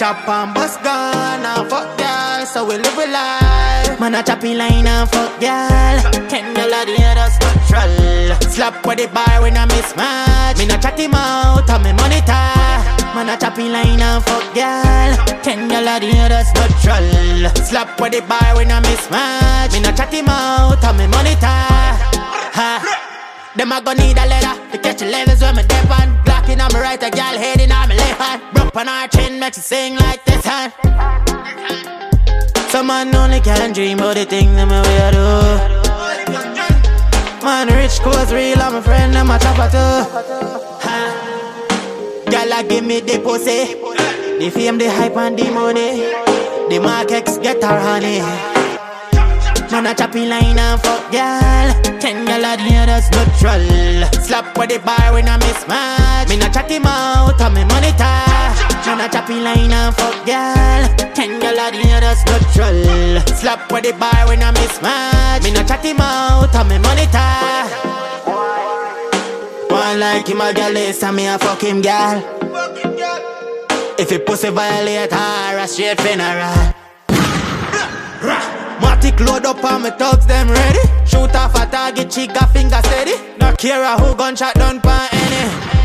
chop and bust gun and fuck girl, so we live with life. Man a choppy line and fuck girl. $10 the others control. Slap with the bar when I mismatch. Me not chat him out and me monitor. Man a choppy line and fuck girl. $10 the others control. Slap with the bar when I mismatch. Me not chat him out and me monitor. Ha. Them a gon' need a letter to catch the levels when me dip on. Glock in on me right, a gal head in on me left hand. Broke on her chin, makes her sing like this hand. Some man only can dream about the things them we do. Man rich cause real, I'm a friend, I'm a chopper too. Gal a give me the pussy, the fame, the hype and the money. The markets get her honey. Man a choppy line and fuck girl. $10 the others neutral. Slap with the bar when I mismatch. Me not chat him out and me monitor. Man a choppy line and fuck girl. $10 the others neutral. Slap with the bar when I mismatch. Me not chat him out and me monitor. One like him a girl is and me a fuck him girl. If he pussy violate her, a straight funeral. Matic load up on me thugs, them ready. Shoot off a target, chica finger steady. No care who gunshot done pa any.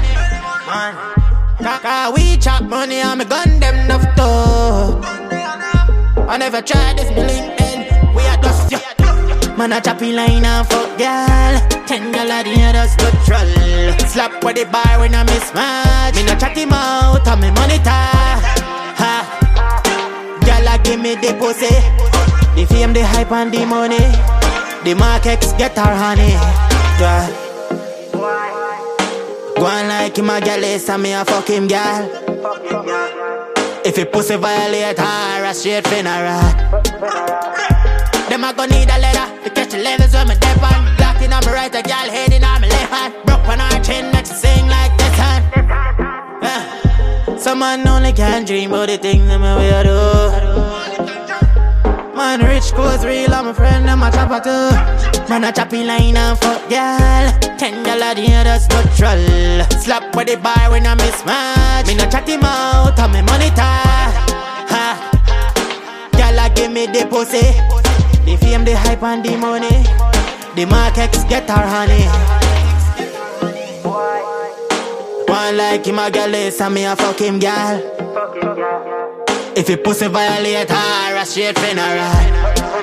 Man, we chop money and me gun them enough too. I never tried this, me LinkedIn. We are dust, yeah. Man a choppy line and fuck girl. $10 the others neutral. Slap with the bar when I mismatch. Me not chat him out and me monitor. Ha. Girl a give me the pussy, the fame, the hype and the money. The markets get her honey. Yeah. Go on like him a girl is and me a fuck him girl. If he pussy violate her, a straight funeral. Them a gon' need a letter to catch the levels when me dip on. Glock in on me right, a gal head in on me left hand. Broke on her chin, makes her sing like this hand. Some man only can dream about the things them we do. Man rich cause real, I'm a friend, I'm a chopper too. Man a choppy line and fuck girl. $10 the others neutral. Slap with the bar when I mismatch. Me not chat him out and me monitor. Ha. Girl a give me the pussy, the fame, the hype and the money. The markets get her honey. One like him a girl is and me a fuck him girl. If he pussy violate her, a straight funeral.